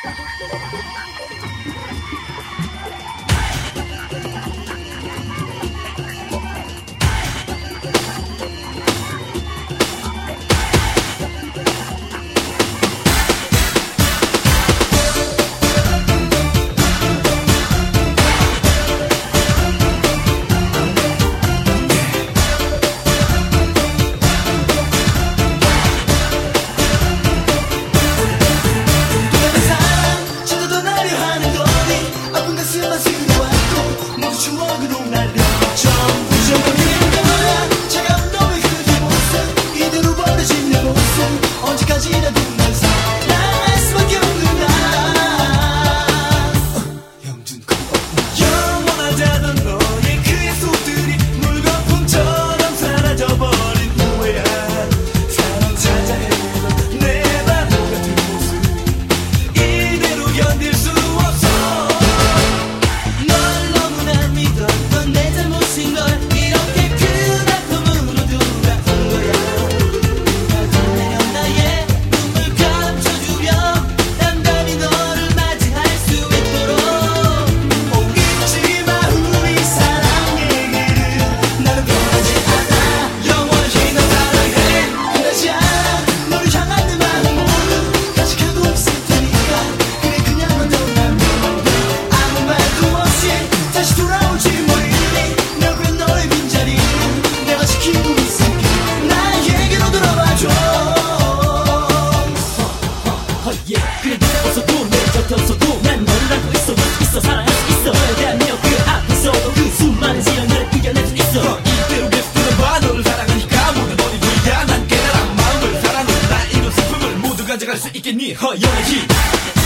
추억으로 날려 전부 잊어버리는 거야. 차가운 너의 그 모습 이대로 버려진 내 모습 언제까지라도 날 사랑할 수밖에 없는 나. 영준 영원하자던 너의 그 약속들이 물거품처럼 사라져버린 후에야 사랑 찾아 헤매던 내 바보 같은 모습 이대로 견딜 수 없어. 그래 네가 없어도 내 곁에 없어도 난 너를 알고 있어 사랑할 수 있어. 너에 대한 내 그 앞에서도 그 수많은 시련을 이겨낼 수 있어. 이대로 계속 들어봐. 너를 사랑하니까 모두 너를 위한 난 깨달아 마음을 사랑은 나 이룬 슬픔을 모두 가져갈 수 있겠니 허영의 힘.